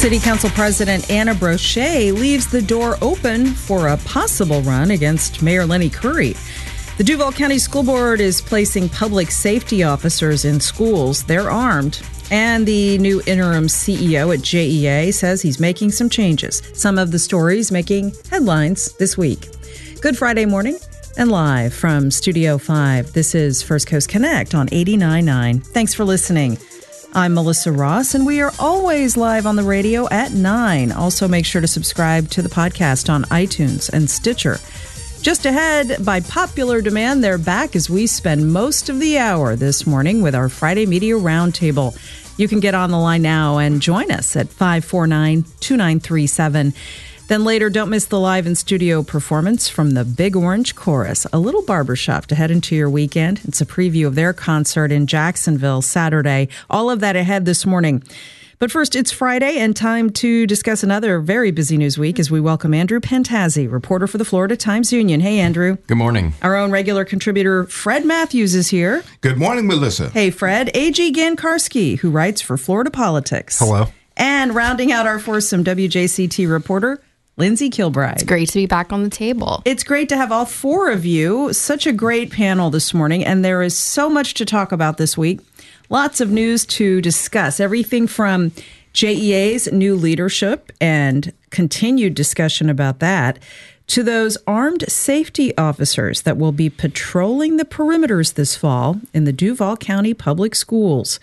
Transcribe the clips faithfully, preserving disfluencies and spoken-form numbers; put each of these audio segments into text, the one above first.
City Council President Anna Brochet leaves the door open for a possible run against Mayor Lenny Curry. The Duval County School Board is placing public safety officers in schools. They're armed. And the new interim C E O at J E A says he's making some changes. Some of the stories making headlines this week. Good Friday morning and live from Studio five. This is First Coast Connect on eighty-nine point nine. Thanks for listening. I'm Melissa Ross, and we are always live on the radio at nine. Also, make sure to subscribe to the podcast on iTunes and Stitcher. Just ahead, by popular demand, they're back as we spend most of the hour this morning with our Friday Media Roundtable. You can get on the line now and join us at five four nine, two nine three seven. Then later, don't miss the live in-studio performance from the Big Orange Chorus, a little barbershop to head into your weekend. It's a preview of their concert in Jacksonville Saturday. All of that ahead this morning. But first, it's Friday and time to discuss another very busy news week as we welcome Andrew Pantazzi, reporter for the Florida Times-Union. Hey, Andrew. Good morning. Our own regular contributor, Fred Matthews, is here. Good morning, Melissa. Hey, Fred. A G Gankarski, who writes for Florida Politics. Hello. And rounding out our foursome, W J C T reporter, Lindsay Kilbride. It's great to be back on the table. It's great to have all four of you. Such a great panel this morning, and there is so much to talk about this week. Lots of news to discuss. Everything from J E A's new leadership and continued discussion about that to those armed safety officers that will be patrolling the perimeters this fall in the Duval County Public Schools.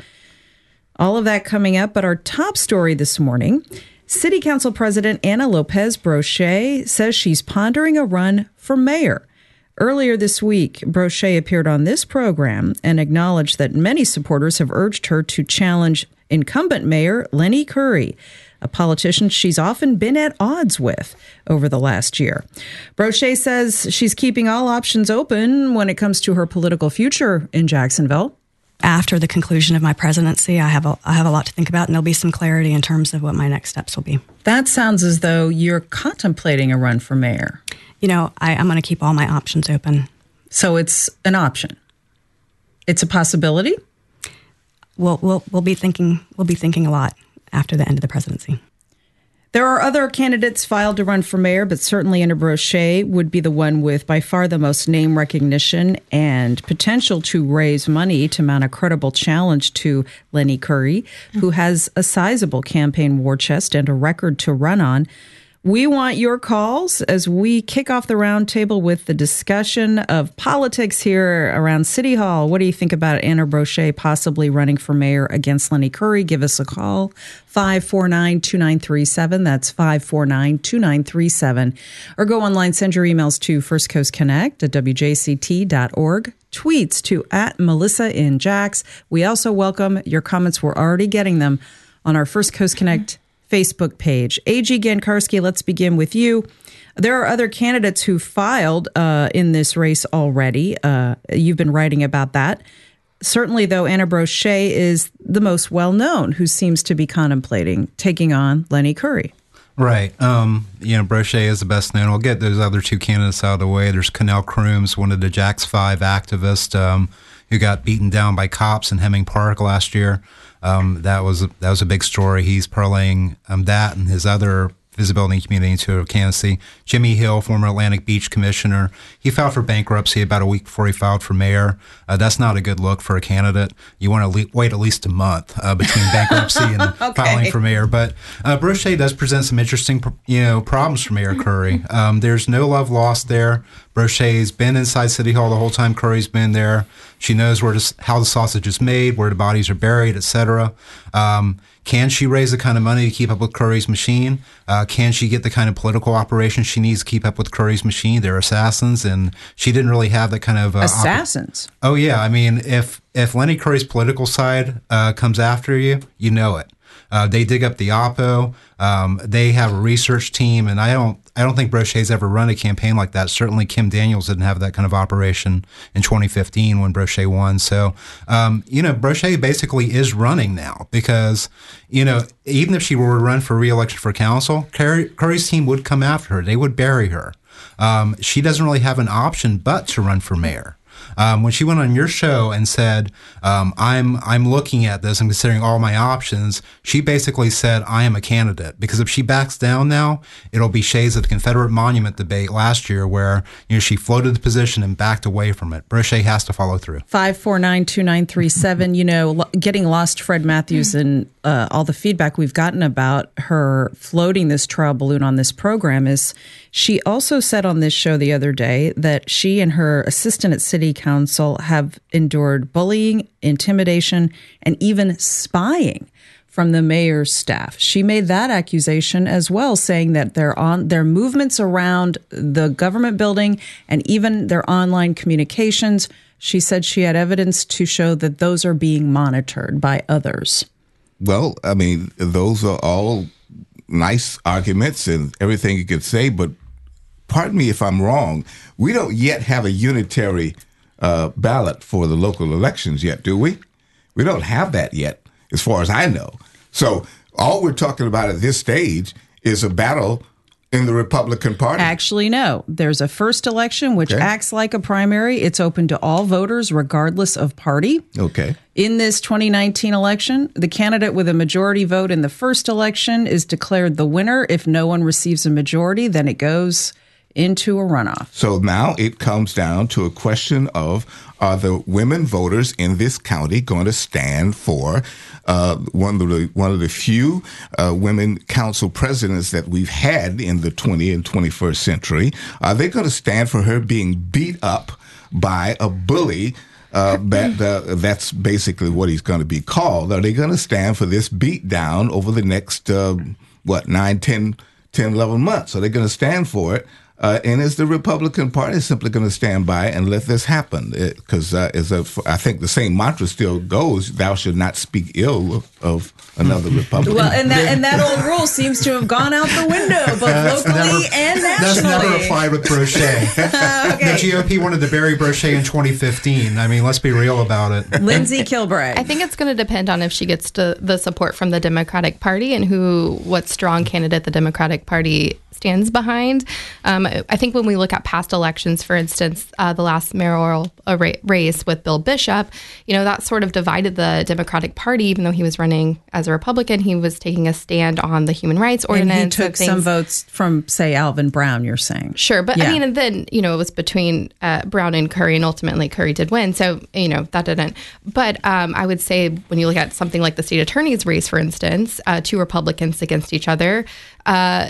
All of that coming up, but our top story this morning, City Council President Anna Lopez Brochet says she's pondering a run for mayor. Earlier this week, Brochet appeared on this program and acknowledged that many supporters have urged her to challenge incumbent Mayor Lenny Curry, a politician she's often been at odds with over the last year. Brochet says she's keeping all options open when it comes to her political future in Jacksonville. After the conclusion of my presidency, I have a, I have a lot to think about, and there'll be some clarity in terms of what my next steps will be. That sounds as though you're contemplating a run for mayor. You know, I, I'm going to keep all my options open. So it's an option. It's a possibility? We'll we'll we'll be thinking we'll be thinking a lot after the end of the presidency. There are other candidates filed to run for mayor, but certainly Anna Brochet would be the one with by far the most name recognition and potential to raise money to mount a credible challenge to Lenny Curry, mm-hmm. who has a sizable campaign war chest and a record to run on. We want your calls as we kick off the roundtable with the discussion of politics here around City Hall. What do you think about Anna Brochet possibly running for mayor against Lenny Curry? Give us a call, five four nine, two nine three seven. That's five four nine, two nine three seven. Or go online, send your emails to First Coast Connect at W J C T dot org. Tweets to at Melissa in Jax. We also welcome your comments. We're already getting them on our First Coast Connect Facebook page. A G Gankarski, let's begin with you. There are other candidates who filed uh, in this race already. Uh, you've been writing about that. Certainly, though, Anna Brochet is the most well-known who seems to be contemplating taking on Lenny Curry. Right. Um, you know, Brochet is the best known. I'll get those other two candidates out of the way. There's Connell Crooms, one of the Jax five activists um, who got beaten down by cops in Hemming Park last year. Um, that was that was a big story. He's parlaying um, that and his other visibility community into a candidacy. Jimmy Hill, former Atlantic Beach commissioner, he filed for bankruptcy about a week before he filed for mayor. Uh, that's not a good look for a candidate. You want to le- wait at least a month uh, between bankruptcy and okay. filing for mayor. But uh, Brochet does present some interesting, you know, problems for Mayor Curry. Um, there's no love lost there. Brochet's been inside City Hall the whole time Curry's been there. She knows where to, how the sausage is made, where the bodies are buried, et cetera. Um, Can she raise the kind of money to keep up with Curry's machine? Uh, can she get the kind of political operations she needs to keep up with Curry's machine? They're assassins, and she didn't really have that kind of... Uh, assassins? Op- oh, yeah. I mean, if, if Lenny Curry's political side uh, comes after you, you know it. Uh, they dig up the Oppo. Um, they have a research team, and I don't I don't think Brochet's ever run a campaign like that. Certainly Kim Daniels didn't have that kind of operation in twenty fifteen when Brochet won. So, um, you know, Brochet basically is running now because, you know, even if she were to run for re-election for council, Curry, Curry's team would come after her. They would bury her. Um, she doesn't really have an option but to run for mayor. Um, when she went on your show and said, um, I'm I'm looking at this, I'm considering all my options, she basically said, I am a candidate. Because if she backs down now, it'll be shades of the Confederate Monument debate last year where, you know, she floated the position and backed away from it. Brochet has to follow through. five four nine, two nine three seven. You know, getting lost Fred Matthews and uh, all the feedback we've gotten about her floating this trial balloon on this program is she also said on this show the other day that she and her assistant at city council have endured bullying, intimidation, and even spying from the mayor's staff. She made that accusation as well, saying that their on their movements around the government building and even their online communications, she said she had evidence to show that those are being monitored by others. Well, I mean, those are all nice arguments and everything you could say, but pardon me if I'm wrong, we don't yet have a unitary uh, ballot for the local elections yet, do we? We don't have that yet, as far as I know. So all we're talking about at this stage is a battle in the Republican Party. Actually, no. There's a first election, which okay. acts like a primary. It's open to all voters, regardless of party. Okay. In this twenty nineteen election, the candidate with a majority vote in the first election is declared the winner. If no one receives a majority, then it goes into a runoff. So now it comes down to a question of, are the women voters in this county going to stand for uh, one of the one of the few uh, women council presidents that we've had in the twentieth and twenty-first century? Are they going to stand for her being beat up by a bully? Uh, that uh, that's basically what he's going to be called. Are they going to stand for this beat down over the next uh, what nine, ten, ten, eleven months? Are they going to stand for it? Uh, and is the Republican Party simply going to stand by and let this happen? Because uh, as a, I think the same mantra still goes: "Thou should not speak ill of, of another Republican." Well, and that and that old rule seems to have gone out the window, both That's locally never, and That's nationally. never applied with Brochet. Okay. The G O P wanted to bury Brochet in twenty fifteen. I mean, let's be real about it. Lindsay Kilbride. I think it's going to depend on if she gets to the support from the Democratic Party and who, what strong candidate the Democratic Party stands behind. Um, I think when we look at past elections, for instance, uh, the last mayoral uh, ra- race with Bill Bishop, you know, that sort of divided the Democratic Party. Even though he was running as a Republican, he was taking a stand on the human rights ordinance. And he took some votes from, say, Alvin Brown, you're saying. Sure. But Yeah. I mean, and then, you know, it was between uh, Brown and Curry, and ultimately Curry did win. So, you know, that didn't. But um, I would say when you look at something like the state attorney's race, for instance, uh, two Republicans against each other, uh,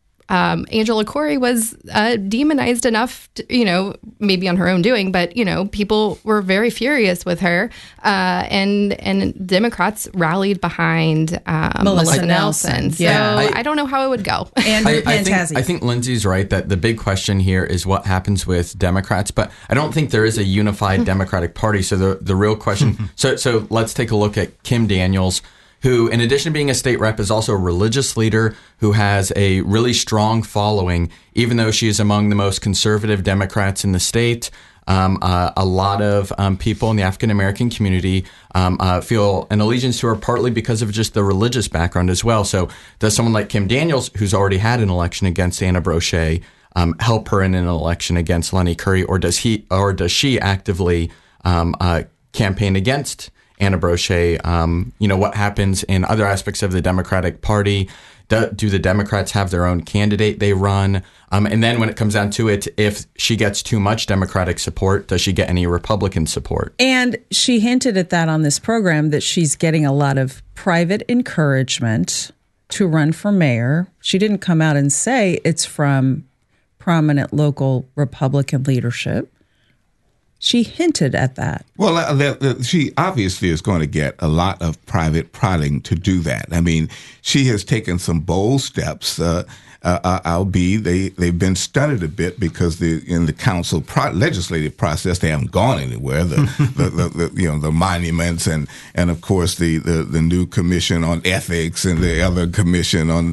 Um, Angela Corey was uh, demonized enough, to, you know, maybe on her own doing, but, you know, people were very furious with her. Uh, and and Democrats rallied behind um, Melissa Melissa Nelson. Nelson. So Yeah. I, I don't know how it would go. Andrew I, I, think, Pantazzi. I think Lindsay's right that the big question here is what happens with Democrats, but I don't think there is a unified Democratic Party. So the, the real question, so so let's take a look at Kim Daniels, who, in addition to being a state rep, is also a religious leader who has a really strong following, even though she is among the most conservative Democrats in the state. Um, uh, a lot of um, people in the African-American community um, uh, feel an allegiance to her partly because of just the religious background as well. So does someone like Kim Daniels, who's already had an election against Anna Brochet, um, help her in an election against Lenny Curry, or does he, or does she actively um, uh, campaign against Anna Brochet? Um, you know, what happens in other aspects of the Democratic Party? Do, do the Democrats have their own candidate they run? Um, and then when it comes down to it, if she gets too much Democratic support, does she get any Republican support? And she hinted at that on this program, that she's getting a lot of private encouragement to run for mayor. She didn't come out and say it's from prominent local Republican leadership. She hinted at that. Well, uh, that, uh, she obviously is going to get a lot of private prodding to do that. I mean, she has taken some bold steps. Uh, uh, albeit they they've been stunted a bit because the in the council pro- legislative process they haven't gone anywhere. The, the, the, the you know the monuments and and of course the, the the new commission on ethics and the other commission on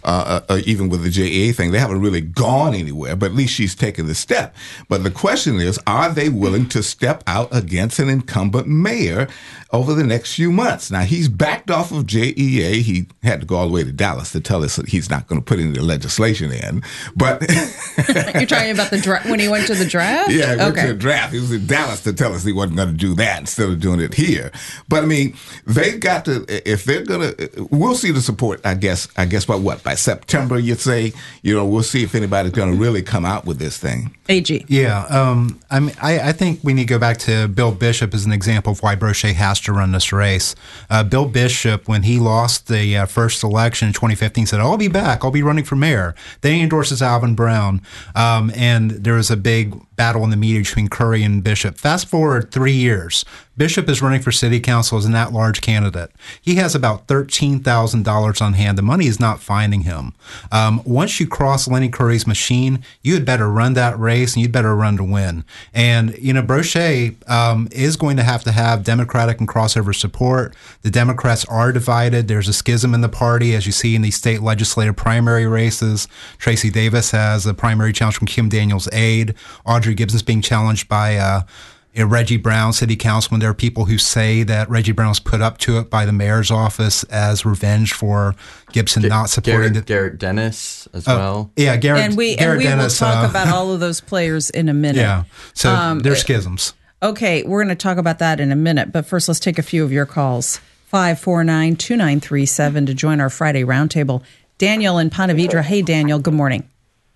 uh, uh, even with the J E A thing. They haven't really gone anywhere, but at least she's taken the step. But the question is, are they willing to step out against an incumbent mayor over the next few months? Now, he's backed off of J E A. He had to go all the way to Dallas to tell us that he's not going to put any legislation in. But you're talking about the dra- when he went to the draft? Yeah, he went okay. to the draft. He was in Dallas to tell us he wasn't going to do that instead of doing it here. But I mean, they've got to. If they're going to, we'll see the support. I guess. I guess by what? By September, you'd say. You know, we'll see if anybody's going to really come out with this thing. A G. Yeah, um, I mean, I, I think we need to go back to Bill Bishop as an example of why Brochet has to run this race. Uh, Bill Bishop, when he lost the uh, first election in twenty fifteen, said, "I'll be back. I'll be running for mayor." Then he endorses Alvin Brown, um, and there was a big battle in the media between Curry and Bishop. Fast forward three years. Bishop is running for city council as an at-large candidate. He has about thirteen thousand dollars on hand. The money is not finding him. Um, once you cross Lenny Curry's machine, you had better run that race, and you'd better run to win. And, you know, Brochet um, is going to have to have Democratic and crossover support. The Democrats are divided. There's a schism in the party, as you see in these state legislative primary races. Tracy Davis has a primary challenge from Kim Daniels' aide. Audrey Gibson's being challenged by uh, Reggie Brown, city councilman. There are people who say that Reggie Brown was put up to it by the mayor's office as revenge for Gibson G- not supporting Garrett, the Garrett Dennis as uh, well. Yeah, Garrett. And we Garrett and we Dennis, will talk uh, about all of those players in a minute. Yeah, so Um, there's schisms. Okay, we're going to talk about that in a minute, but first let's take a few of your calls. five four nine, two nine three seven to join our Friday roundtable. Daniel in Ponte Vedra. Hey, Daniel. Good morning.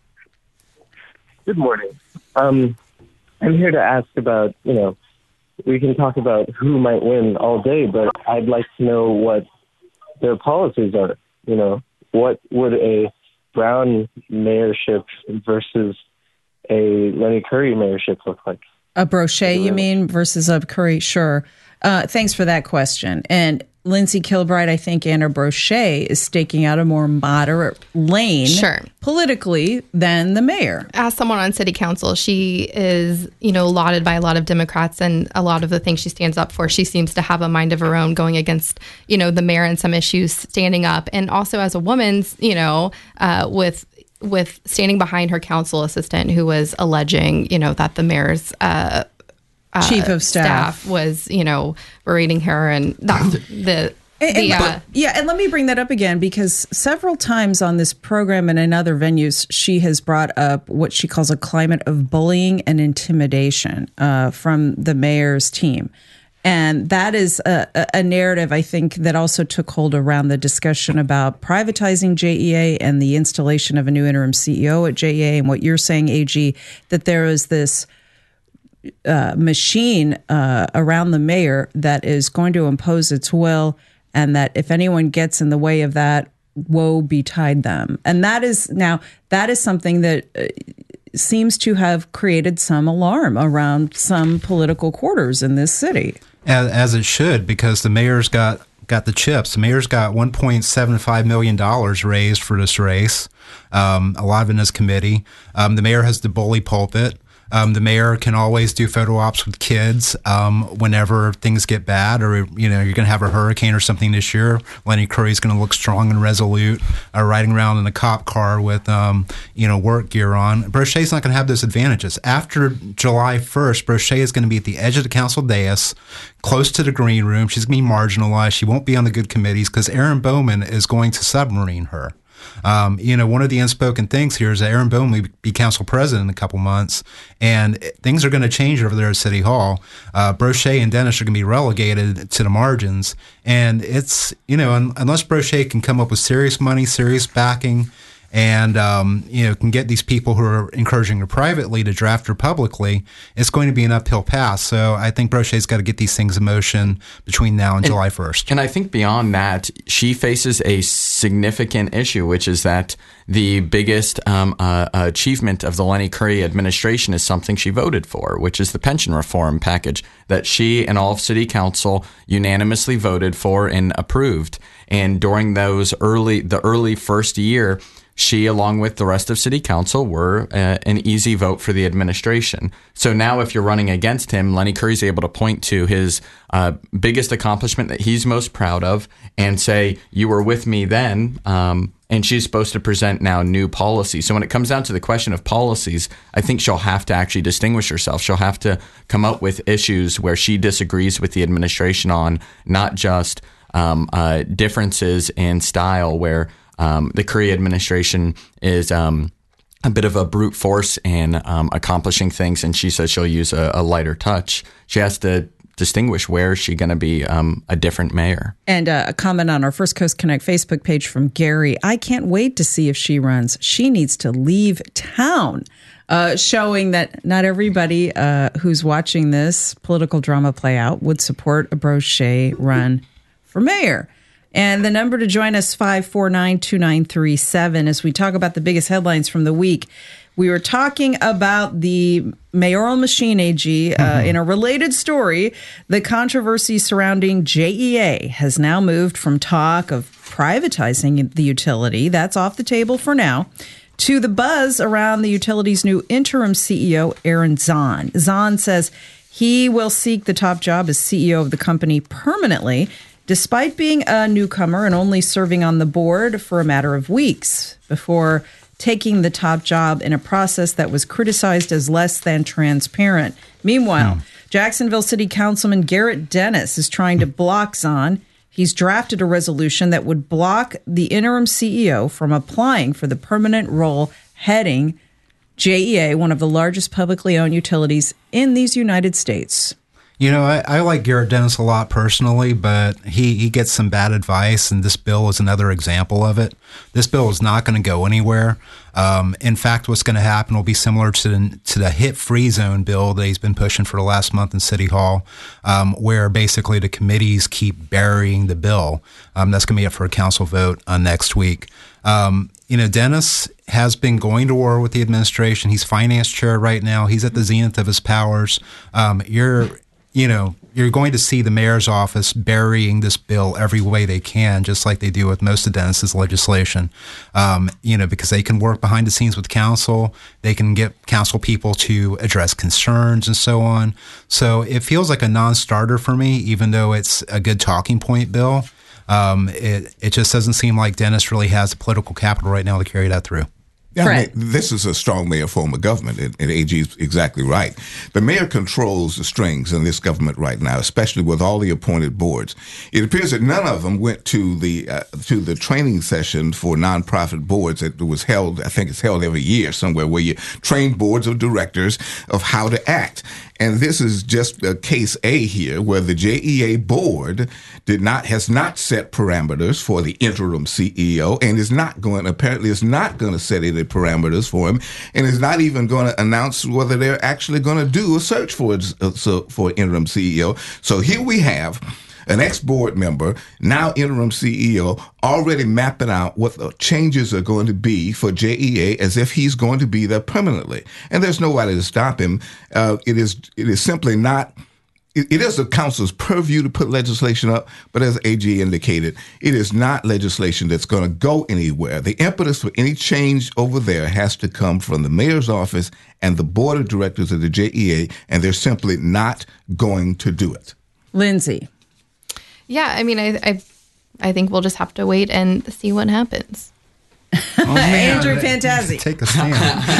Good morning. Um, I'm here to ask about, you know, we can talk about who might win all day, but I'd like to know what their policies are. You know, what would a Brown mayorship versus a Lenny Curry mayorship look like? A Brochet, you mean, versus a Curry? Sure. Uh, thanks for that question. And Lindsay Kilbride, I think Anna Brochet is staking out a more moderate lane Sure. politically than the mayor. As someone on city council, she is, you know, lauded by a lot of Democrats, and a lot of the things she stands up for, she seems to have a mind of her own, going against, you know, the mayor and some issues, standing up. And also as a woman, you know, uh, with with standing behind her council assistant who was alleging, you know, that the mayor's uh, uh, Chief of staff. was, you know, berating her, and that the And, the, and- uh, yeah, and let me bring that up again, because several times on this program and in other venues, she has brought up what she calls a climate of bullying and intimidation uh, from the mayor's team. And that is a, a narrative, I think, that also took hold around the discussion about privatizing J E A and the installation of a new interim C E O at J E A. And what you're saying, A G, that there is this uh, machine uh, around the mayor that is going to impose its will, and that if anyone gets in the way of that, woe betide them. And that is now, that is something that uh, seems to have created some alarm around some political quarters in this city. As, as it should, because the mayor's got, got the chips. The mayor's got one point seven five million dollars raised for this race, um, a lot of it in his committee. Um, the mayor has the bully pulpit. Um, the mayor can always do photo ops with kids um, whenever things get bad, or, you know, you're going to have a hurricane or something this year. Lenny Curry's going to look strong and resolute, uh, riding around in a cop car with, um, you know, work gear on. Brochet's not going to have those advantages. After July first, Brochet is going to be at the edge of the council dais, close to the green room. She's going to be marginalized. She won't be on the good committees because Aaron Bowman is going to submarine her. Um, you know, one of the unspoken things here is that Aaron Bowman will be council president in a couple months, and things are going to change over there at City Hall. Uh, Brochet and Dennis are going to be relegated to the margins, and it's, you know, un- unless Brochet can come up with serious money, serious backing, and, um, you know, can get these people who are encouraging her privately to draft her publicly, it's going to be an uphill path. So I think Brochet's got to get these things in motion between now and, and July first. And I think beyond that, she faces a significant issue, which is that the biggest um, uh, achievement of the Lenny Curry administration is something she voted for, which is the pension reform package that she and all of City Council unanimously voted for and approved. And during those early, the early first year, she, along with the rest of city council, were uh, an easy vote for the administration. So now if you're running against him, Lenny Curry's able to point to his uh, biggest accomplishment that he's most proud of and say, you were with me then, um, and she's supposed to present now new policy. So when it comes down to the question of policies, I think she'll have to actually distinguish herself. She'll have to come up with issues where she disagrees with the administration on, not just um, uh, differences in style where Um, the Curry administration is um, a bit of a brute force in um, accomplishing things, and she says she'll use a, a lighter touch. She has to distinguish where is she going to be um, a different mayor. And uh, a comment on our First Coast Connect Facebook page from Gary. I can't wait to see if she runs. She needs to leave town. Uh, showing that not everybody uh, who's watching this political drama play out would support a Brochet run for mayor. And the number to join us, five four nine, two nine three seven, as we talk about the biggest headlines from the week. We were talking about the mayoral machine, A G. Uh, mm-hmm. In a related story, the controversy surrounding J E A has now moved from talk of privatizing the utility, that's off the table for now, to the buzz around the utility's new interim C E O, Aaron Zahn. Zahn says he will seek the top job as C E O of the company permanently, despite being a newcomer and only serving on the board for a matter of weeks before taking the top job in a process that was criticized as less than transparent. Meanwhile, hmm. Jacksonville City Councilman Garrett Dennis is trying to block Zahn. He's drafted a resolution that would block the interim C E O from applying for the permanent role heading J E A, one of the largest publicly owned utilities in these United States. You know, I, I like Garrett Dennis a lot personally, but he, he gets some bad advice, and this bill is another example of it. This bill is not going to go anywhere. Um, in fact, what's going to happen will be similar to the, to the hit-free zone bill that he's been pushing for the last month in City Hall, um, where basically the committees keep burying the bill. Um, that's going to be up for a council vote uh, next week. Um, you know, Dennis has been going to war with the administration. He's finance chair right now. He's at the zenith of his powers. Um, you're... You know, you're going to see the mayor's office burying this bill every way they can, just like they do with most of Dennis's legislation. Um, you know, because they can work behind the scenes with council, they can get council people to address concerns and so on. So it feels like a non-starter for me, even though it's a good talking point bill. Um, it it just doesn't seem like Dennis really has the political capital right now to carry that through. Yeah, I mean, this is a strong mayor form of government, and, and A G is exactly right. The mayor controls the strings in this government right now, especially with all the appointed boards. It appears that none of them went to the uh, to the training session for nonprofit boards that was held. I think it's held every year somewhere, where you train boards of directors of how to act. And this is just a case A here, where the J E A board did not has not set parameters for the interim C E O, and is not going apparently is not going to set any parameters for him, and is not even going to announce whether they're actually going to do a search for a, so for interim C E O. So here we have an ex-board member, now interim C E O, already mapping out what the changes are going to be for J E A as if he's going to be there permanently. And there's nobody to stop him. Uh, it is it is simply not, it, it is the council's purview to put legislation up, but as A G indicated, it is not legislation that's going to go anywhere. The impetus for any change over there has to come from the mayor's office and the board of directors of the J E A, and they're simply not going to do it. Lindsay. Yeah, I mean, I, I, I think we'll just have to wait and see what happens. Oh, Andrew Fantazzi. Take the stand.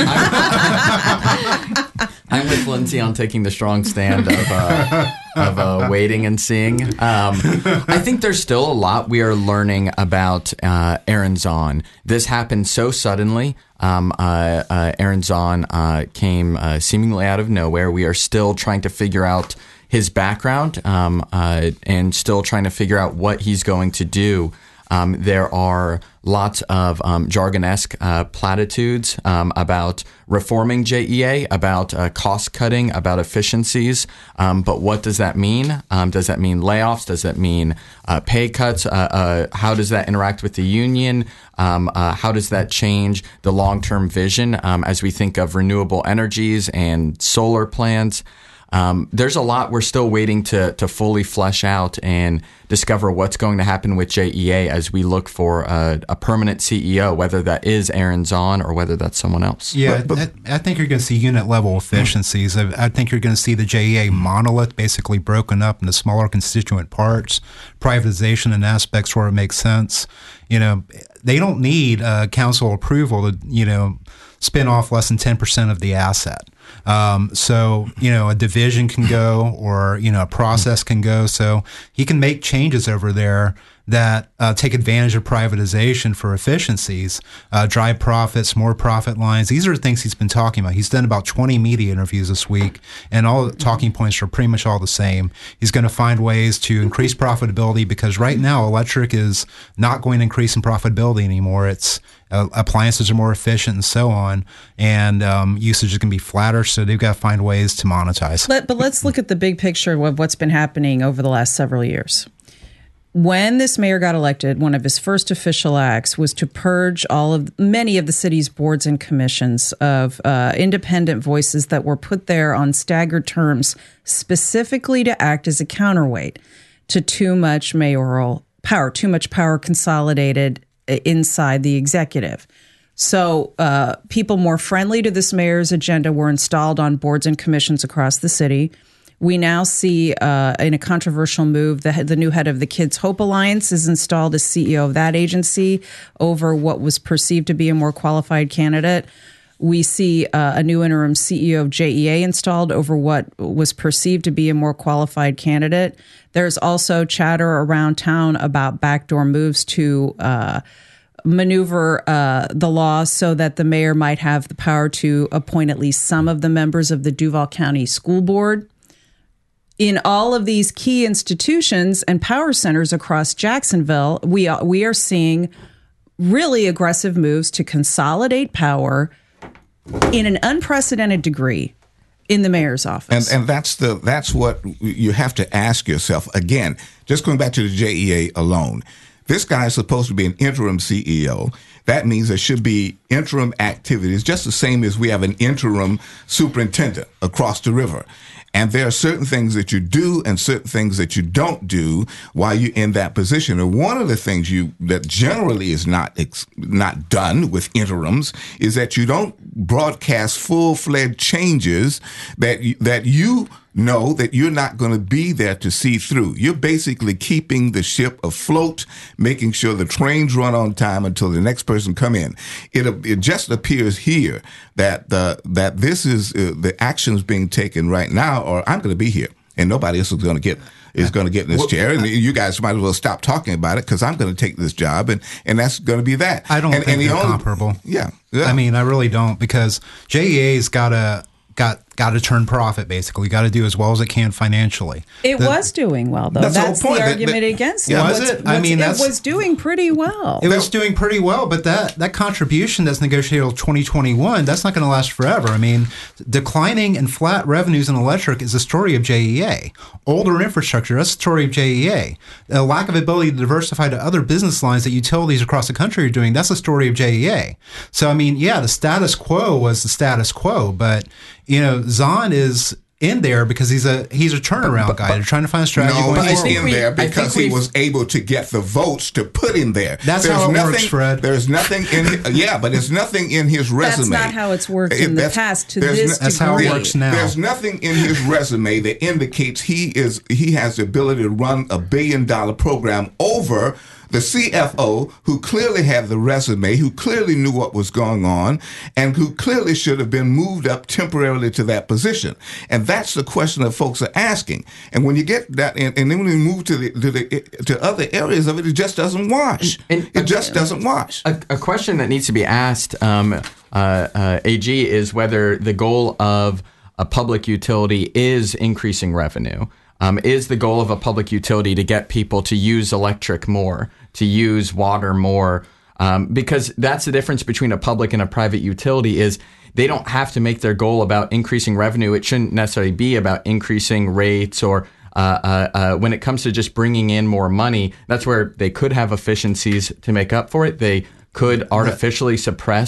I'm with Lindsay on taking the strong stand of uh, of uh, waiting and seeing. Um, I think there's still a lot we are learning about uh, Aaron Zahn. This happened so suddenly. Um, uh, uh, Aaron Zahn uh, came uh, seemingly out of nowhere. We are still trying to figure out his background um, uh, and still trying to figure out what he's going to do. Um, there are lots of um, jargon-esque uh, platitudes um, about reforming J E A, about uh, cost cutting, about efficiencies. Um, but what does that mean? Um, does that mean layoffs? Does that mean uh, pay cuts? Uh, uh, how does that interact with the union? Um, uh, how does that change the long-term vision um, as we think of renewable energies and solar plants? Um, there's a lot we're still waiting to to fully flesh out and discover what's going to happen with J E A as we look for a, a permanent C E O, whether that is Aaron Zahn or whether that's someone else. Yeah, But- but- I, I think you're going to see unit level efficiencies. I, I think you're going to see the J E A monolith basically broken up into smaller constituent parts, privatization in aspects where it makes sense. You know, they don't need uh, council approval to, you know, spin off less than ten percent of the asset. Um, so, you know, a division can go or, you know, a process can go. So he can make changes over there that uh, take advantage of privatization for efficiencies, uh, drive profits, more profit lines. These are the things he's been talking about. He's done about twenty media interviews this week, and all the talking points are pretty much all the same. He's going to find ways to increase profitability because right now electric is not going to increase in profitability anymore. It's uh, appliances are more efficient and so on, and um, usage is going to be flatter, so they've got to find ways to monetize. Let, but let's look at the big picture of what's been happening over the last several years. When this mayor got elected, one of his first official acts was to purge all of many of the city's boards and commissions of uh, independent voices that were put there on staggered terms, specifically to act as a counterweight to too much mayoral power, too much power consolidated inside the executive. So uh, people more friendly to this mayor's agenda were installed on boards and commissions across the city. We now see, uh, in a controversial move, the, the new head of the Kids Hope Alliance is installed as C E O of that agency over what was perceived to be a more qualified candidate. We see uh, a new interim C E O of J E A installed over what was perceived to be a more qualified candidate. There's also chatter around town about backdoor moves to uh, maneuver uh, the law so that the mayor might have the power to appoint at least some of the members of the Duval County School Board. In all of these key institutions and power centers across Jacksonville, we are, we are seeing really aggressive moves to consolidate power in an unprecedented degree in the mayor's office. And and that's the that's what you have to ask yourself. Again, just going back to the J E A alone. This guy is supposed to be an interim C E O. That means there should be interim activities, just the same as we have an interim superintendent across the river. And there are certain things that you do and certain things that you don't do while you're in that position. And one of the things you that generally is not ex, not done with interims is that you don't broadcast full-fledged changes that you, that you know that you're not going to be there to see through. You're basically keeping the ship afloat, making sure the trains run on time until the next person come in. It it just appears here that the that this is uh, the actions being taken right now, or I'm going to be here, and nobody else is going to get is going to get in this chair, and you guys might as well stop talking about it because I'm going to take this job, and, and that's going to be that. I don't and, think and they're the only, comparable. Yeah, yeah, I mean, I really don't, because J E A's got to got got to turn profit, basically. Got to do as well as it can financially. It the, was doing well, though. That's That's the whole the, point. argument That- that- against Yeah, it. was What's- it? I what's- mean, that's- it was doing pretty well. It was doing pretty well, but that, that contribution that's negotiated till twenty twenty-one, that's not going to last forever. I mean, declining and flat revenues in electric is the story of J E A. Older infrastructure, that's the story of J E A. A lack of ability to diversify to other business lines that utilities across the country are doing, that's the story of J E A. So, I mean, yeah, the status quo was the status quo, but, you know, Zahn is in there because he's a he's a turnaround But- guy. but- They're trying to find a strategy No, going he's forward. in we- there I because think he we've- was able to get the votes to put in there. That's There's how it nothing, works, Fred. There's nothing in yeah, but there's nothing in his resume. That's not how it's worked If in the that's- past to there's this no- That's how it degree. works now. There's nothing in his resume that indicates he is he has the ability to run a billion dollar program over the C F O, who clearly had the resume, who clearly knew what was going on, and who clearly should have been moved up temporarily to that position. And that's the question that folks are asking. And when you get that, and, and then when you move to the to the to other areas of it, it just doesn't wash. And- it just doesn't wash. A, a question that needs to be asked, um, uh, uh, A G, is whether the goal of a public utility is increasing revenue. Um, is the goal of a public utility to get people to use electric more, to use water more? Um, because that's the difference between a public and a private utility is they don't have to make their goal about increasing revenue. It shouldn't necessarily be about increasing rates or uh, uh, uh, when it comes to just bringing in more money. That's where they could have efficiencies to make up for it. They could artificially suppress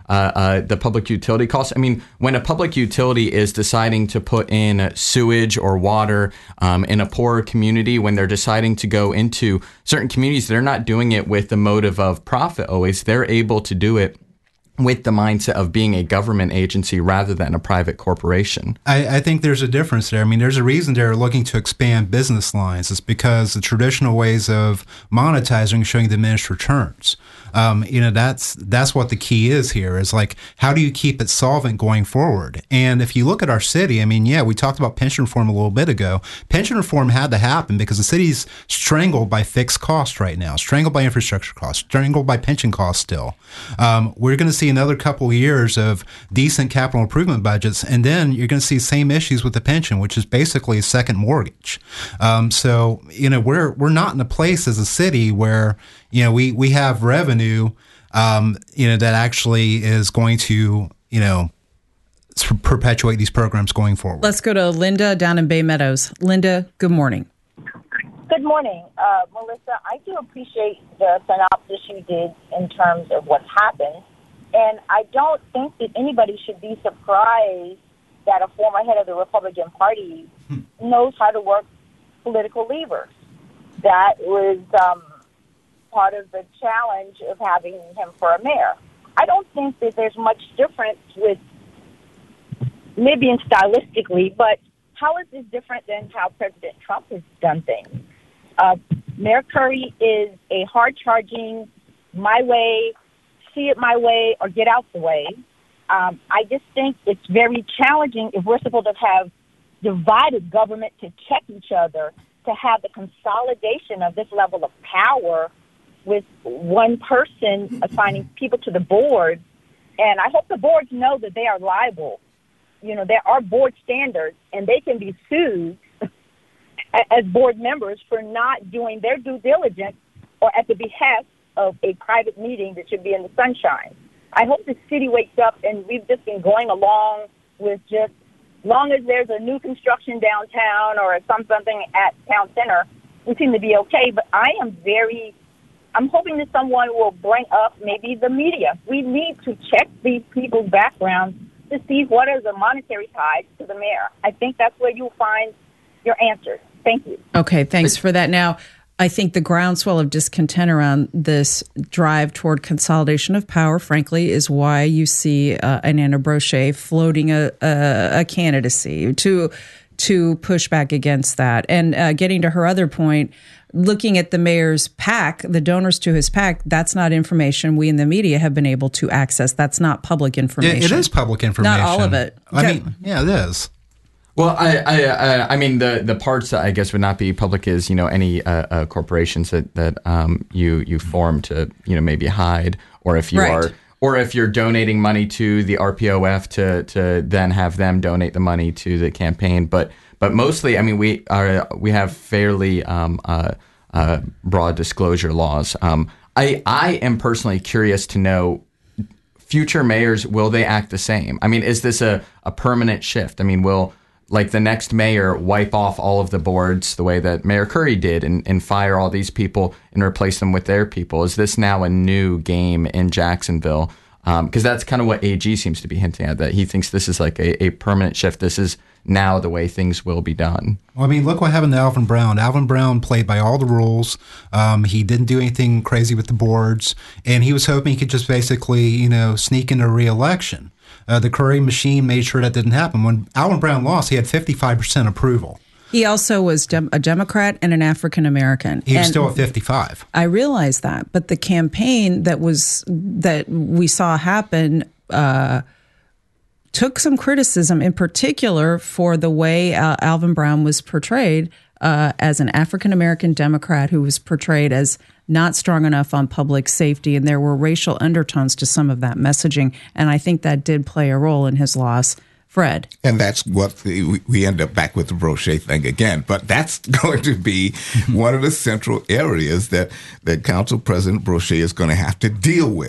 uh, uh, the public utility costs. I mean, when a public utility is deciding to put in sewage or water um, in a poorer community, when they're deciding to go into certain communities, they're not doing it with the motive of profit always. They're able to do it with the mindset of being a government agency rather than a private corporation. I, I think there's a difference there. I mean, there's a reason they're looking to expand business lines. It's because the traditional ways of monetizing showing diminished returns. Um, you know, that's that's what the key is here, is like, how do you keep it solvent going forward? And if you look at our city, I mean, yeah, we talked about pension reform a little bit ago. Pension reform had to happen because the city's strangled by fixed costs right now, strangled by infrastructure costs, strangled by pension costs still. Um, we're going to see another couple of years of decent capital improvement budgets, and then you're going to see same issues with the pension, which is basically a second mortgage. Um, so, you know, we're we're not in a place as a city where, you know, we, we have revenue, um, you know, that actually is going to, you know, perpetuate these programs going forward. Let's go to Linda down in Bay Meadows. Linda, good morning. Good morning. Uh, Melissa, I do appreciate the synopsis you did in terms of what's happened. And I don't think that anybody should be surprised that a former head of the Republican Party hmm. knows how to work political levers. That was um, part of the challenge of having him for a mayor. I don't think that there's much difference with maybe in stylistically, but how is this different than how President Trump has done things? Uh, Mayor Curry is a hard-charging, my way, see it my way, or get out the way. Um, I just think it's very challenging if we're supposed to have divided government to check each other, to have the consolidation of this level of power with one person assigning people to the board. And I hope the boards know that they are liable. You know, there are board standards, and they can be sued as board members for not doing their due diligence or at the behest of a private meeting that should be in the sunshine. I hope the city wakes up, and we've just been going along with just, long as there's a new construction downtown or some something at town center, we seem to be okay. But I am very, I'm hoping that someone will bring up maybe the media. We need to check these people's backgrounds to see what is the monetary ties to the mayor. I think that's where you'll find your answers. Thank you. Okay, thanks for that. Now, I think the groundswell of discontent around this drive toward consolidation of power, frankly, is why you see uh, an Ana Brochet floating a, a, a candidacy to to push back against that. And uh, getting to her other point, looking at the mayor's PAC, the donors to his PAC, that's not information we in the media have been able to access. That's not public information. It, it is public information. Not all of it. I mean, yeah, it is. Well, I, I, I, I mean, the, the parts that I guess would not be public is, you know, any uh, uh, corporations that that um, you you form to, you know, maybe hide, or if you right. are, or if you're donating money to the R P O F to to then have them donate the money to the campaign. But but mostly, I mean, we are we have fairly um, uh, uh, broad disclosure laws. Um, I I am personally curious to know, future mayors, will they act the same? I mean, is this a, a permanent shift? I mean, will like the next mayor wipe off all of the boards the way that Mayor Curry did and, and fire all these people and replace them with their people? Is this now a new game in Jacksonville? Because um, that's kind of what A G seems to be hinting at, that he thinks this is like a, a permanent shift. This is now the way things will be done. Well, I mean, look what happened to Alvin Brown. Alvin Brown played by all the rules. Um, he didn't do anything crazy with the boards, and he was hoping he could just basically, you know, sneak into re-election. Uh, the Curry machine made sure that didn't happen. When Alvin Brown lost, he had fifty-five percent approval. He also was dem- a Democrat and an African American. He was and still at fifty-five. I realize that, but the campaign that was that we saw happen uh, took some criticism, in particular for the way uh, Alvin Brown was portrayed uh, as an African American Democrat who was portrayed as not strong enough on public safety, and there were racial undertones to some of that messaging, and I think that did play a role in his loss. Fred. And that's what the, we end up back with the Brochet thing again. But that's going to be one of the central areas that, that Council President Brochet is going to have to deal with.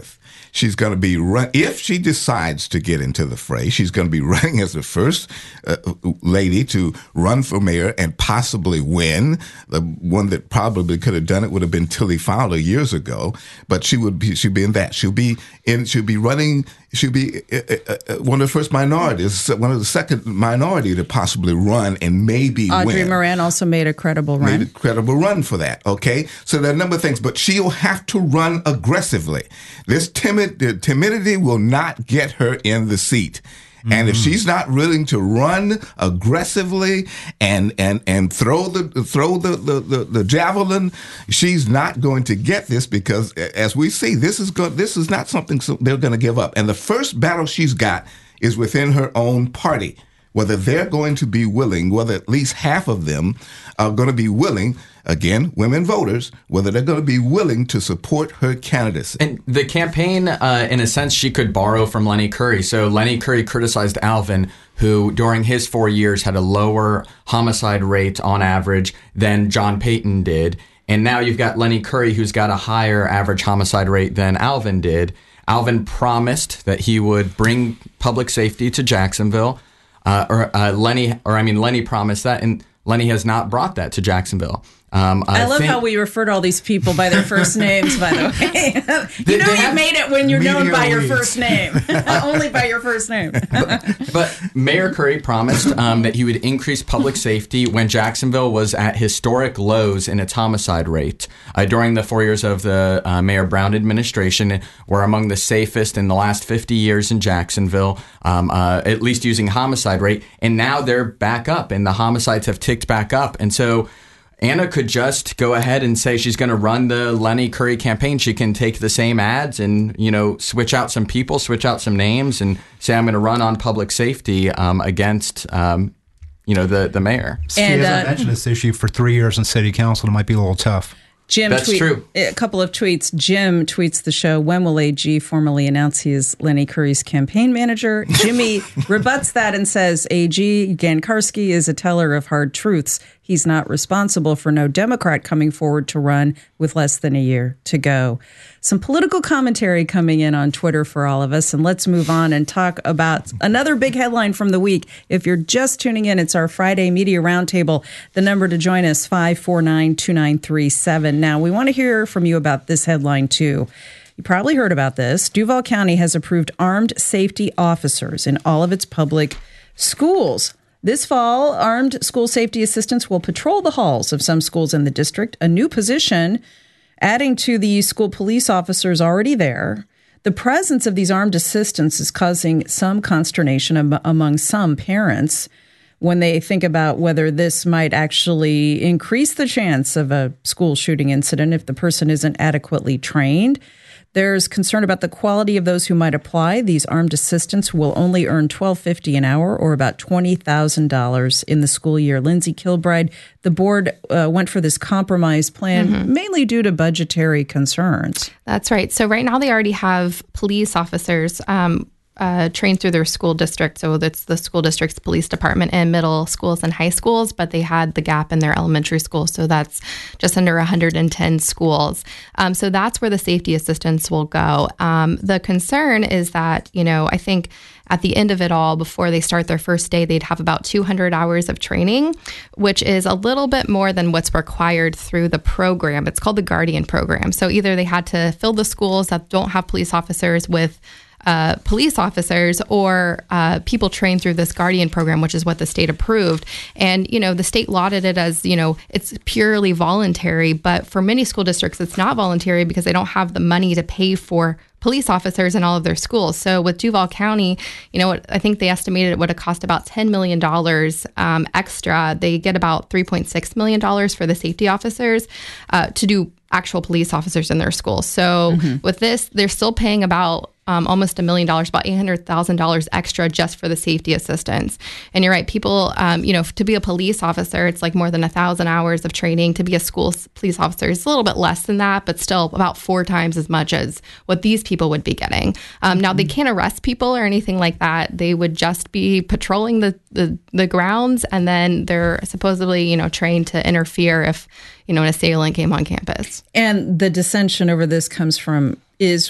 She's going to be run if she decides to get into the fray. She's going to be running as the first uh, lady to run for mayor and possibly win. The one that probably could have done it would have been Tilly Fowler years ago, but she would be she'll be in that. She'll be in. She'll be running. She'll be uh, uh, one of the first minorities, one of the second minority to possibly run and maybe Audrey win. Moran also made a credible run. Made a credible run for that. Okay, so there are a number of things, but she'll have to run aggressively. This timid the timidity will not get her in the seat. And mm-hmm. if she's not willing to run aggressively and and and throw the throw the, the, the, the javelin, she's not going to get this, because as we see, this is go- this is not something so they're going to give up. And the first battle she's got is within her own party, whether they're going to be willing, whether at least half of them are going to be willing, again, women voters, whether they're going to be willing to support her candidacy. And the campaign, uh, in a sense, she could borrow from Lenny Curry. So Lenny Curry criticized Alvin, who during his four years had a lower homicide rate on average than John Payton did. And now you've got Lenny Curry, who's got a higher average homicide rate than Alvin did. Alvin promised that he would bring public safety to Jacksonville. Uh, or uh, Lenny, or I mean, Lenny promised that, and Lenny has not brought that to Jacksonville. Um, I, I love think, how we refer to all these people by their first names, by the way. you they, know they you have, made it when you're known by your leads. first name. Only by your first name. but, but Mayor Curry promised um, that he would increase public safety when Jacksonville was at historic lows in its homicide rate. Uh, during the four years of the uh, Mayor Brown administration, we're among the safest in the last fifty years in Jacksonville, um, uh, at least using homicide rate. And now they're back up, and the homicides have ticked back up. And so Anna could just go ahead and say she's going to run the Lenny Curry campaign. She can take the same ads and, you know, switch out some people, switch out some names, and say, I'm going to run on public safety um, against, um, you know, the, the mayor. See, And, as uh, I mentioned this issue for three years in city council, it might be a little tough. Jim That's tweet, true. A couple of tweets. Jim tweets the show, when will A G formally announce he is Lenny Curry's campaign manager? Jimmy rebuts that and says A G Gankarski is a teller of hard truths. He's not responsible for no Democrat coming forward to run with less than a year to go. Some political commentary coming in on Twitter for all of us. And let's move on and talk about another big headline from the week. If you're just tuning in, it's our Friday Media Roundtable. The number to join us, five four nine, two nine three seven. Now, we want to hear from you about this headline, too. You probably heard about this. Duval County has approved armed safety officers in all of its public schools. This fall, armed school safety assistants will patrol the halls of some schools in the district, a new position adding to the school police officers already there. The presence of these armed assistants is causing some consternation am- among some parents when they think about whether this might actually increase the chance of a school shooting incident if the person isn't adequately trained. There's concern about the quality of those who might apply. These armed assistants will only earn twelve fifty an hour, or about twenty thousand dollars in the school year. Lindsay Kilbride, the board uh, went for this compromise plan mm-hmm. mainly due to budgetary concerns. That's right. So right now they already have police officers um, Uh, trained through their school district. So that's the school district's police department in middle schools and high schools, but they had the gap in their elementary school. So that's just under one hundred ten schools. Um, so that's where the safety assistants will go. Um, the concern is that, you know, I think at the end of it all, before they start their first day, they'd have about two hundred hours of training, which is a little bit more than what's required through the program. It's called the Guardian Program. So either they had to fill the schools that don't have police officers with Uh, police officers or uh, people trained through this Guardian program, which is what the state approved. And, you know, the state lauded it as, you know, it's purely voluntary. But for many school districts, it's not voluntary because they don't have the money to pay for police officers in all of their schools. So with Duval County, you know, I think they estimated it would have cost about ten million dollars um, extra. They get about three point six million dollars for the safety officers uh, to do actual police officers in their schools. So mm-hmm. with this, they're still paying about Um, almost a million dollars, about eight hundred thousand dollars extra just for the safety assistants. And you're right, people, um, you know, to be a police officer, it's like more than a thousand hours of training. To be a school police officer, it's a little bit less than that, but still about four times as much as what these people would be getting. Um, mm-hmm. Now, they can't arrest people or anything like that. They would just be patrolling the, the, the grounds, and then they're supposedly, you know, trained to interfere if, you know, an assailant came on campus. And the dissension over this comes from, is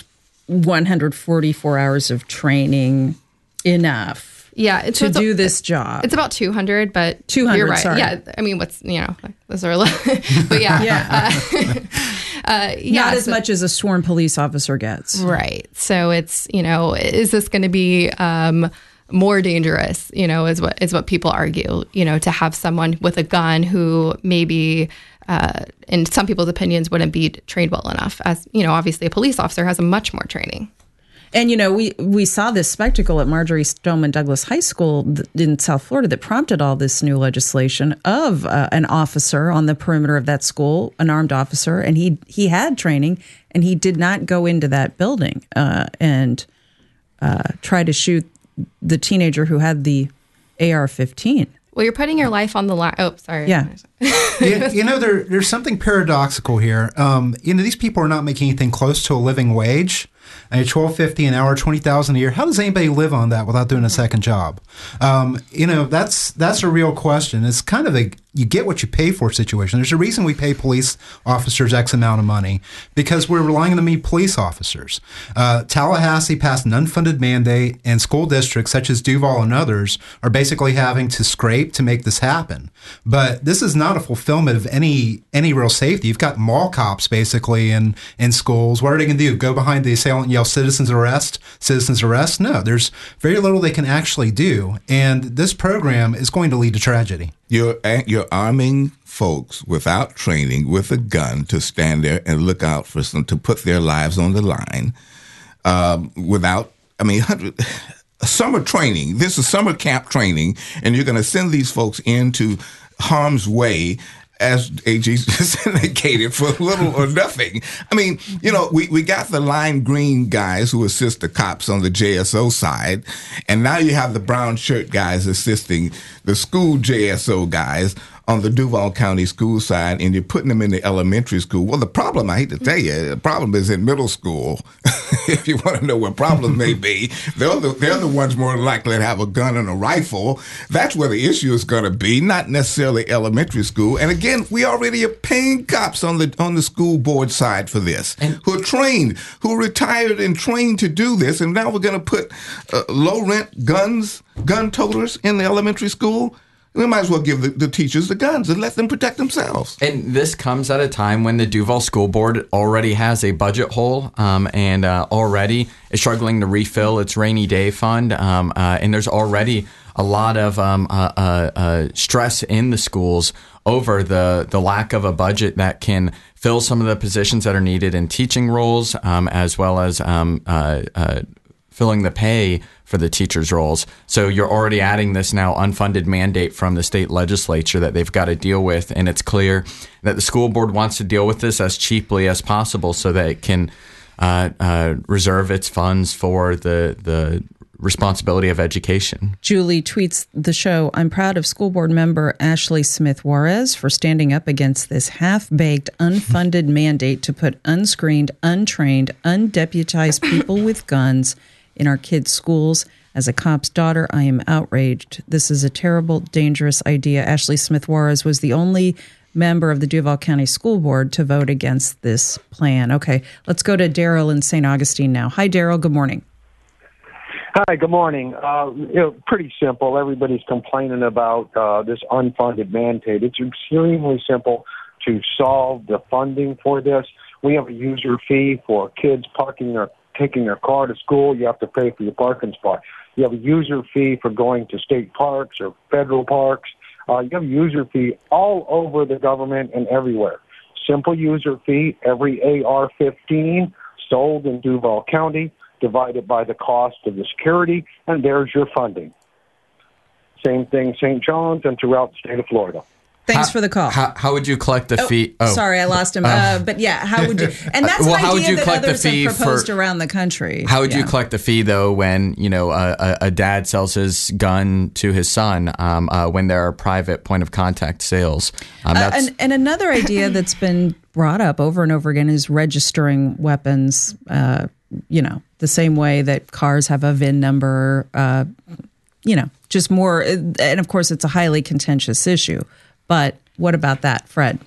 one hundred forty-four hours of training enough? Yeah, it's, to it's do a, this job. It's about two hundred, but two hundred, you're right. Sorry. Yeah, I mean, what's, you know, those are a little, but yeah. yeah. Uh, uh, yeah. Not as so, much as a sworn police officer gets. Right. So it's, you know, is this going to be um, more dangerous, you know, is what is what people argue, you know, to have someone with a gun who maybe, uh, in some people's opinions, wouldn't be trained well enough. As, you know, obviously a police officer has a much more training. And, you know, we, we saw this spectacle at Marjorie Stoneman Douglas High School in South Florida that prompted all this new legislation of uh, an officer on the perimeter of that school, an armed officer, and he he had training, and he did not go into that building uh, and uh, try to shoot the teenager who had the A R fifteen. Well, you're putting your life on the line. Oh, sorry. Yeah. you, you know, there, there's something paradoxical here. Um, you know, these people are not making anything close to a living wage. I mean, twelve fifty an hour, twenty thousand a year. How does anybody live on that without doing a second job? Um, you know, that's that's a real question. It's kind of a you get what you pay for situation. There's a reason we pay police officers X amount of money, because we're relying on them to be police officers. Uh, Tallahassee passed an unfunded mandate, and school districts such as Duval and others are basically having to scrape to make this happen. But this is not a fulfillment of any any real safety. You've got mall cops basically in, in schools. What are they going to do? Go behind the assailant and yell citizens arrest, citizens arrest? No, there's very little they can actually do. And this program is going to lead to tragedy. You're you're arming folks without training with a gun to stand there and look out for some, to put their lives on the line, um, without, I mean, summer training. This is summer camp training, and you're going to send these folks into harm's way, as A G just indicated, for little or nothing. I mean, you know, we, we got the lime green guys who assist the cops on the J S O side, and now you have the brown shirt guys assisting the school J S O guys on the Duval County school side, and you're putting them in the elementary school. Well, the problem, I hate to tell you, the problem is in middle school. If you want to know what problems may be, they're the, they're the ones more likely to have a gun and a rifle. That's where the issue is going to be, not necessarily elementary school. And again, we already are paying cops on the on the school board side for this, and who are trained, who are retired and trained to do this, and now we're going to put uh, low-rent guns, gun toters in the elementary school. We might as well give the, the teachers the guns and let them protect themselves. And this comes at a time when the Duval School Board already has a budget hole um, and uh, already is struggling to refill its rainy day fund. Um, uh, and there's already a lot of um, uh, uh, uh, stress in the schools over the, the lack of a budget that can fill some of the positions that are needed in teaching roles, um, as well as um, uh, uh, filling the pay for the teachers' roles. So you're already adding this now unfunded mandate from the state legislature that they've got to deal with. And it's clear that the school board wants to deal with this as cheaply as possible so that it can uh, uh, reserve its funds for the the responsibility of education. Julie tweets the show, I'm proud of school board member Ashley Smith Juarez for standing up against this half-baked, unfunded mandate to put unscreened, untrained, undeputized people with guns in our kids' schools. As a cop's daughter, I am outraged. This is a terrible, dangerous idea. Ashley Smith Juarez was the only member of the Duval County School Board to vote against this plan. Okay, let's go to Daryl in Saint Augustine now. Hi, Daryl. Good morning. Hi, good morning. Uh, you know, pretty simple. Everybody's complaining about uh, this unfunded mandate. It's extremely simple to solve the funding for this. We have a user fee for kids parking their taking their car to school. You have to pay for your parking spot. You have a user fee for going to state parks or federal parks. Uh, you have a user fee all over the government and everywhere. Simple user fee, every A R fifteen sold in Duval County, divided by the cost of the security, and there's your funding. Same thing, Saint John's and throughout the state of Florida. Thanks how, for the call. How, how would you collect the oh, fee? Oh, sorry, I lost him. Uh, uh, but yeah, how would you? And that's well, an how idea would you that collect others the fee have proposed for, around the country. How would yeah. you collect the fee, though, when you know a, a dad sells his gun to his son um, uh, when there are private point of contact sales? Um, uh, and, and another idea that's been brought up over and over again is registering weapons. Uh, you know, the same way that cars have a V I N number. Uh, you know, just more. And of course, it's a highly contentious issue. But what about that, Fred?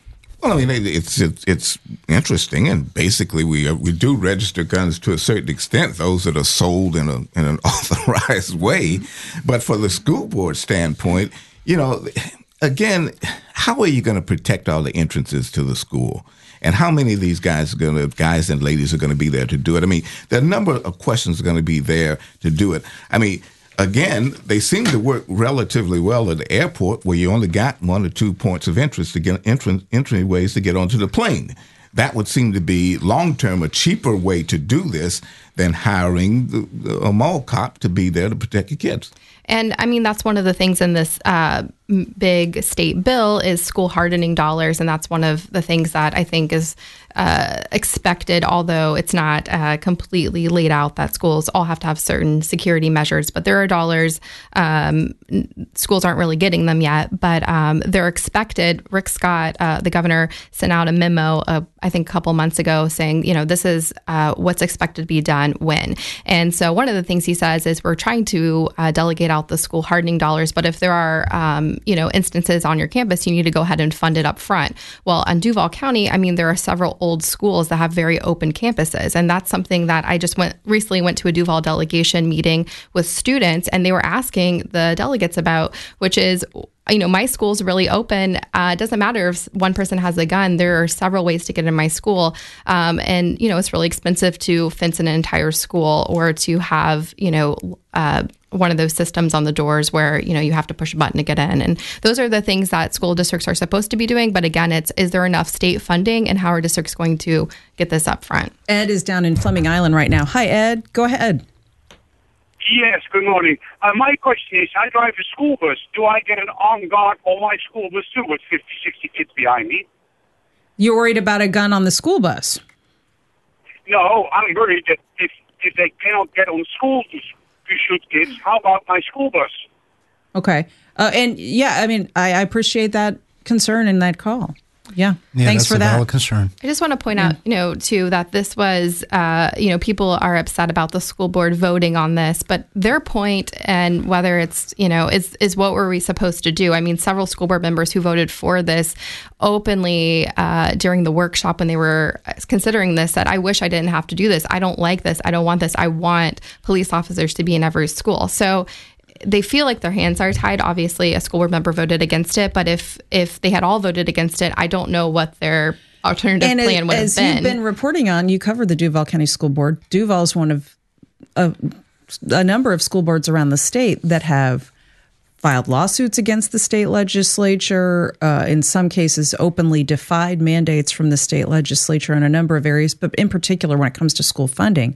Well, I mean, it's it's, it's interesting, and basically we uh, we do register guns to a certain extent, those that are sold in a in an authorized way. But for the school board standpoint, you know, again, how are you going to protect all the entrances to the school? And how many of these guys are going to, guys and ladies are going to be there to do it? I mean, there are a number of questions are going to be there to do it. I mean, again, they seem to work relatively well at the airport, where you only got one or two points of interest to get entrance, entryways to get onto the plane. That would seem to be long-term a cheaper way to do this than hiring the, the, a mall cop to be there to protect your kids. And I mean, that's one of the things in this uh, big state bill is school hardening dollars. And that's one of the things that I think is uh, expected, although it's not uh, completely laid out that schools all have to have certain security measures. But there are dollars. Um, schools aren't really getting them yet, but um, they're expected. Rick Scott, uh, the governor, sent out a memo, uh, I think a couple months ago, saying, you know, this is uh, what's expected to be done when. And so one of the things he says is we're trying to uh, delegate out the school hardening dollars, but if there are, um, you know, instances on your campus, you need to go ahead and fund it up front. Well, on Duval County, I mean, there are several old schools that have very open campuses, and that's something that I just went recently went to a Duval delegation meeting with students, and they were asking the delegates about, which is, you know, my school's really open. Uh, it doesn't matter if one person has a gun. There are several ways to get in my school. Um, and, you know, it's really expensive to fence an entire school or to have, you know, uh, one of those systems on the doors where, you know, you have to push a button to get in. And those are the things that school districts are supposed to be doing. But again, it's, is there enough state funding, and how are districts going to get this up front? Ed is down in Fleming Island right now. Hi, Ed. Go ahead. Yes, good morning. Uh, my question is, I drive a school bus. Do I get an armed guard on my school bus too with fifty, sixty kids behind me? You're worried about a gun on the school bus? No, I'm worried that if, if they cannot get on school to, to shoot kids, how about my school bus? Okay. Uh, and yeah, I mean, I, I appreciate that concern and that call. Yeah. yeah Thanks that's for a that. valid concern. I just want to point yeah. out, you know, too, that this was, uh, you know, people are upset about the school board voting on this, but their point, and whether it's, you know, is is what were we supposed to do? I mean, several school board members who voted for this openly uh, during the workshop when they were considering this said, I wish I didn't have to do this. I don't like this. I don't want this. I want police officers to be in every school. So they feel like their hands are tied. Obviously, a school board member voted against it, but if if they had all voted against it, I don't know what their alternative and plan would as have been. You've been reporting on, you covered the Duval County School Board. Duval is one of a, a number of school boards around the state that have filed lawsuits against the state legislature, uh, in some cases openly defied mandates from the state legislature in a number of areas, but in particular when it comes to school funding.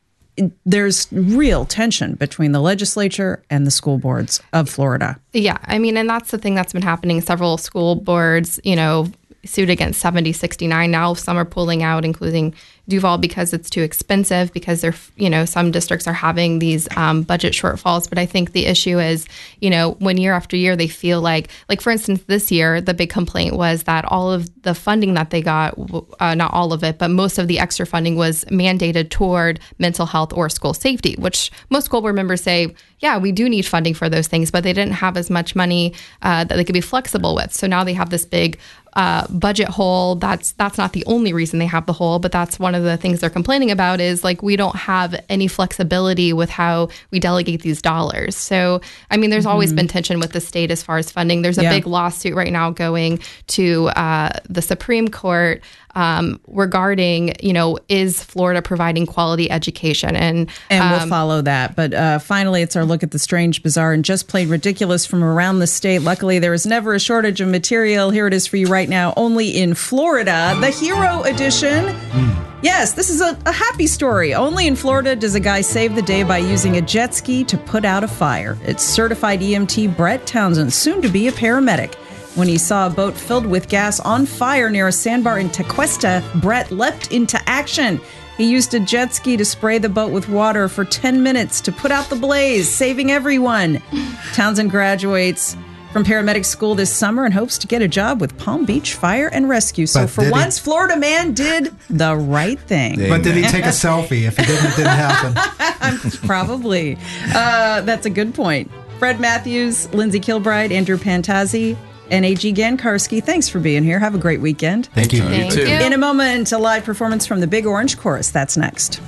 There's real tension between the legislature and the school boards of Florida. Yeah, I mean, and that's the thing that's been happening. Several school boards, you know, sued against seventy sixty-nine. Now some are pulling out, including Duval, because it's too expensive, because they're, you know, some districts are having these um, budget shortfalls. But I think the issue is, you know, when year after year they feel like, like for instance, this year, the big complaint was that all of the funding that they got, uh, not all of it, but most of the extra funding was mandated toward mental health or school safety, which most school board members say, yeah, we do need funding for those things, but they didn't have as much money uh, that they could be flexible with. So now they have this big uh, budget hole. That's that's not the only reason they have the hole, but that's one of the things they're complaining about is like, we don't have any flexibility with how we delegate these dollars. So, I mean, there's mm-hmm. always been tension with the state as far as funding. There's a yeah. big lawsuit right now going to uh, the Supreme Court Um, regarding, you know, is Florida providing quality education? And and um, we'll follow that. But uh, finally, it's our look at the strange, bizarre, and just plain ridiculous from around the state. Luckily, there is never a shortage of material. Here it is for you right now, only in Florida, the Hero Edition. Mm. Yes, this is a, a happy story. Only in Florida does a guy save the day by using a jet ski to put out a fire. It's certified E M T Brett Townsend, soon to be a paramedic. When he saw a boat filled with gas on fire near a sandbar in Tequesta, Brett leapt into action. He used a jet ski to spray the boat with water for ten minutes to put out the blaze, saving everyone. Townsend graduates from paramedic school this summer and hopes to get a job with Palm Beach Fire and Rescue. So but for once, he, Florida man did the right thing. But did he take a selfie? If he didn't, it didn't happen. Probably. Uh, that's a good point. Fred Matthews, Lindsay Kilbride, Andrew Pantazzi, And A G Gankarski, thanks for being here. Have a great weekend. Thank you. Thank You too. you. In a moment, a live performance from the Big Orange Chorus. That's next.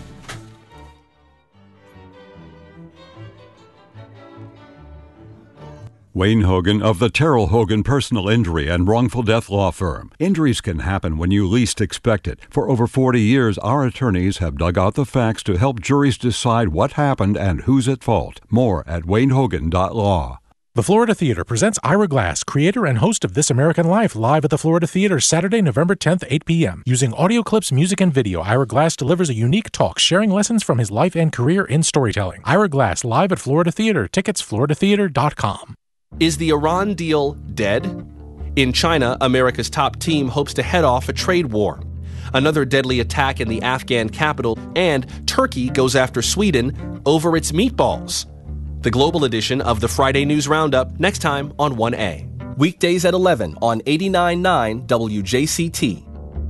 Wayne Hogan of the Terrell Hogan Personal Injury and Wrongful Death Law Firm. Injuries can happen when you least expect it. For over forty years, our attorneys have dug out the facts to help juries decide what happened and who's at fault. More at wayne hogan dot law. The Florida Theater presents Ira Glass, creator and host of This American Life, live at the Florida Theater Saturday, November tenth, eight p.m. Using audio clips, music, and video, Ira Glass delivers a unique talk sharing lessons from his life and career in storytelling. Ira Glass, live at Florida Theater. Tickets, florida theater dot com. Is the Iran deal dead? In China, America's top team hopes to head off a trade war. Another deadly attack in the Afghan capital, and Turkey goes after Sweden over its meatballs. The global edition of the Friday News Roundup next time on one A. Weekdays at eleven on eighty-nine point nine W J C T.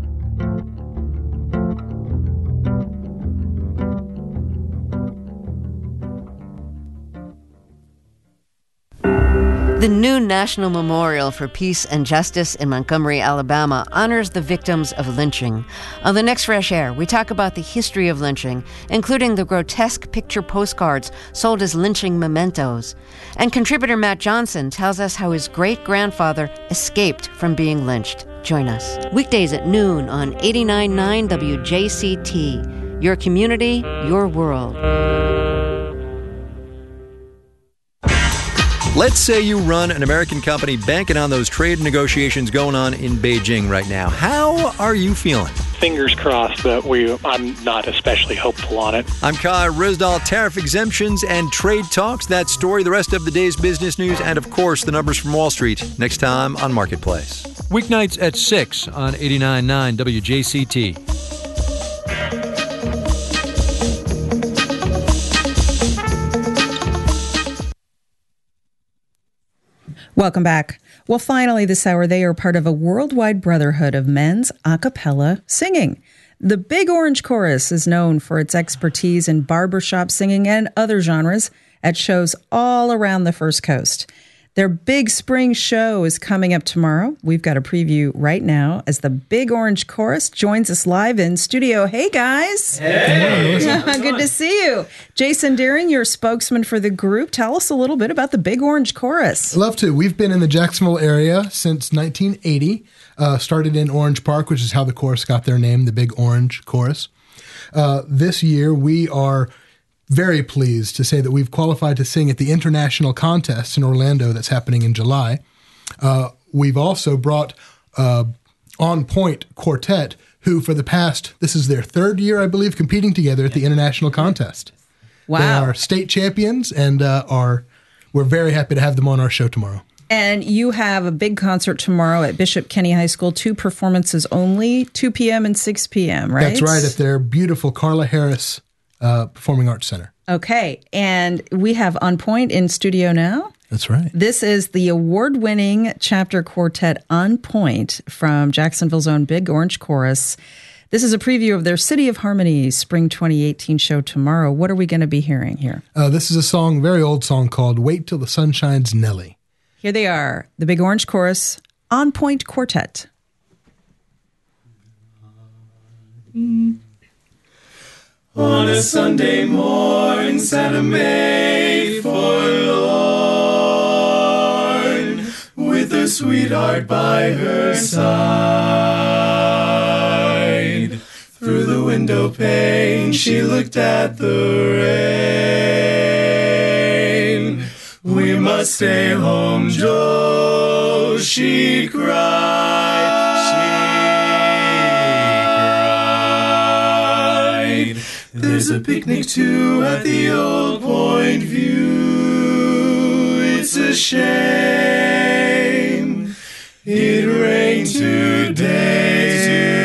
The new National Memorial for Peace and Justice in Montgomery, Alabama, honors the victims of lynching. On the next Fresh Air, we talk about the history of lynching, including the grotesque picture postcards sold as lynching mementos. And contributor Matt Johnson tells us how his great-grandfather escaped from being lynched. Join us. Weekdays at noon on eighty-nine point nine W J C T. Your community, your world. Let's say you run an American company banking on those trade negotiations going on in Beijing right now. How are you feeling? Fingers crossed, but we, I'm not especially hopeful on it. I'm Kai Rizdal. Tariff exemptions and trade talks. That story, the rest of the day's business news, and of course the numbers from Wall Street next time on Marketplace. Weeknights at six on eighty-nine point nine W J C T. Welcome back. Well, finally this hour, they are part of a worldwide brotherhood of men's a cappella singing. The Big Orange Chorus is known for its expertise in barbershop singing and other genres at shows all around the First Coast. Their big spring show is coming up tomorrow. We've got a preview right now as the Big Orange Chorus joins us live in studio. Hey, guys. Hey. Good to see you. Jason Deering, your spokesman for the group. Tell us a little bit about the Big Orange Chorus. I'd love to. We've been in the Jacksonville area since nineteen eighty. Uh, started in Orange Park, which is how the chorus got their name, the Big Orange Chorus. Uh, this year, we are very pleased to say that we've qualified to sing at the international contest in Orlando that's happening in July. Uh, we've also brought uh, On Point Quartet, who for the past, this is their third year, I believe, competing together at the international contest. Wow. They are state champions, and uh, are we're very happy to have them on our show tomorrow. And you have a big concert tomorrow at Bishop Kenny High School, two performances only, two p.m. and six p.m., right? That's right, at their beautiful Carla Harris Uh, Performing Arts Center. Okay, and we have On Point in studio now. That's right. This is the award-winning chapter quartet On Point from Jacksonville's own Big Orange Chorus. This is a preview of their City of Harmony Spring twenty eighteen show tomorrow. What are we going to be hearing here? Uh, this is a song, very old song called Wait Till the Sun Shines, Nellie. Here they are, the Big Orange Chorus, On Point Quartet. Mm. On a Sunday morn, Santa May forlorn, with her sweetheart by her side. Through the window pane, she looked at the rain. We must stay home, Joe, she cried. There's a picnic too at the Old Point View. It's a shame it rained today,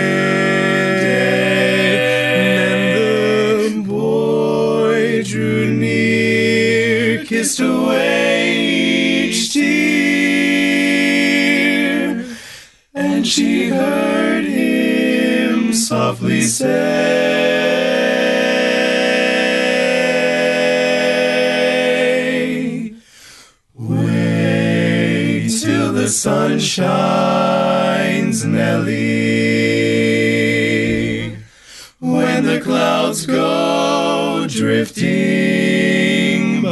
today. And the boy drew near, kissed away each tear, and she heard him softly say, the sun shines, Nelly. When the clouds go drifting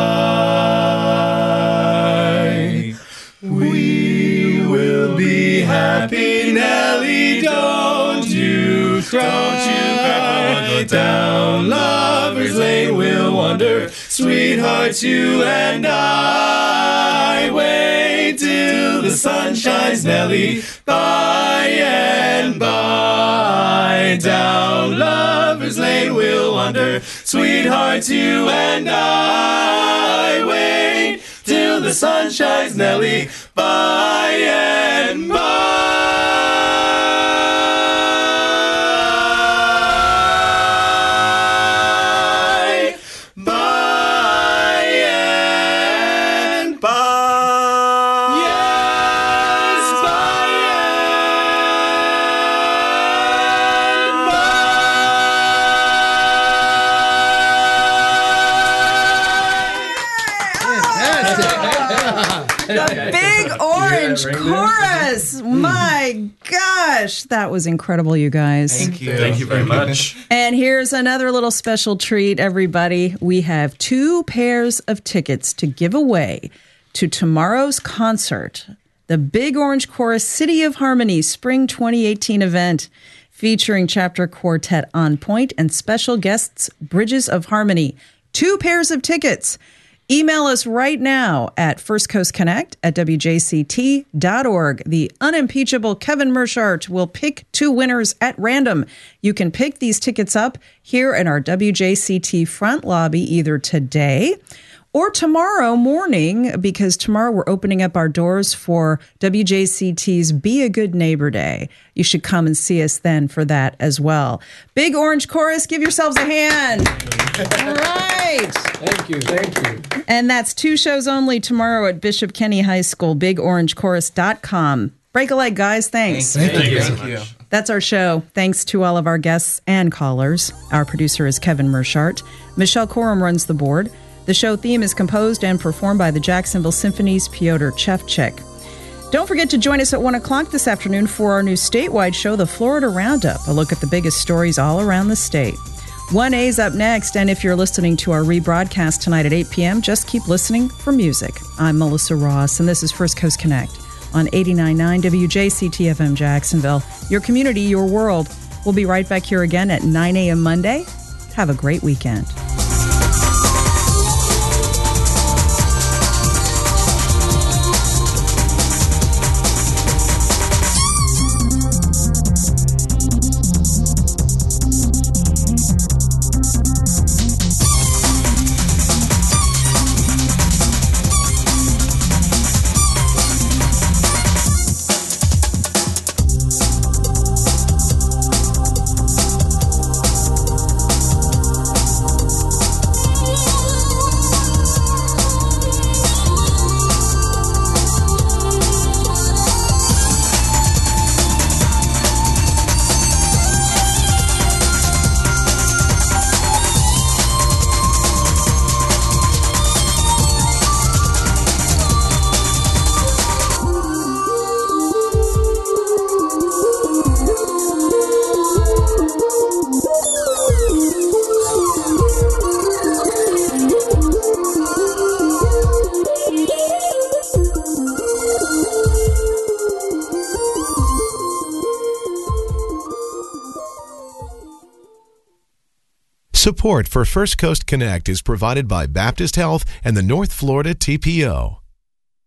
by, we will be happy, Nelly. Don't you cry, don't you cry. Down Lover's Lane we'll wander, sweethearts, you and I. Wait till the sun shines, Nelly, by and by. Down Lover's Lane we'll wander, sweethearts, you and I. Wait till the sun shines, Nelly, by and by. Chorus. My gosh, that was incredible, you guys. Thank you. Thank you very much. And here's another little special treat, everybody. We have two pairs of tickets to give away to tomorrow's concert, the Big Orange Chorus City of Harmony Spring twenty eighteen event, featuring Chapter Quartet On Point and special guests Bridges of Harmony. Two pairs of tickets. Email us right now at First Coast Connect at W J C T dot org. The unimpeachable Kevin Mershart will pick two winners at random. You can pick these tickets up here in our W J C T front lobby either today or tomorrow morning, because tomorrow we're opening up our doors for W J C T's Be a Good Neighbor Day. You should come and see us then for that as well. Big Orange Chorus, give yourselves a hand. All right. Thank you. Thank you. And that's two shows only tomorrow at Bishop Kenny High School, big orange chorus dot com. Break a leg, guys. Thanks. Thank, Thank you. you. Thank you. That's our show. Thanks to all of our guests and callers. Our producer is Kevin Mershart. Michelle Corum runs the board. The show theme is composed and performed by the Jacksonville Symphony's Pyotr Chevchik. Don't forget to join us at one o'clock this afternoon for our new statewide show, The Florida Roundup, a look at the biggest stories all around the state. one A's up next, and if you're listening to our rebroadcast tonight at eight p.m., just keep listening for music. I'm Melissa Ross, and this is First Coast Connect on eighty-nine point nine W J C T F M Jacksonville. Your community, your world. We'll be right back here again at nine a.m. Monday. Have a great weekend. Support for First Coast Connect is provided by Baptist Health and the North Florida T P O.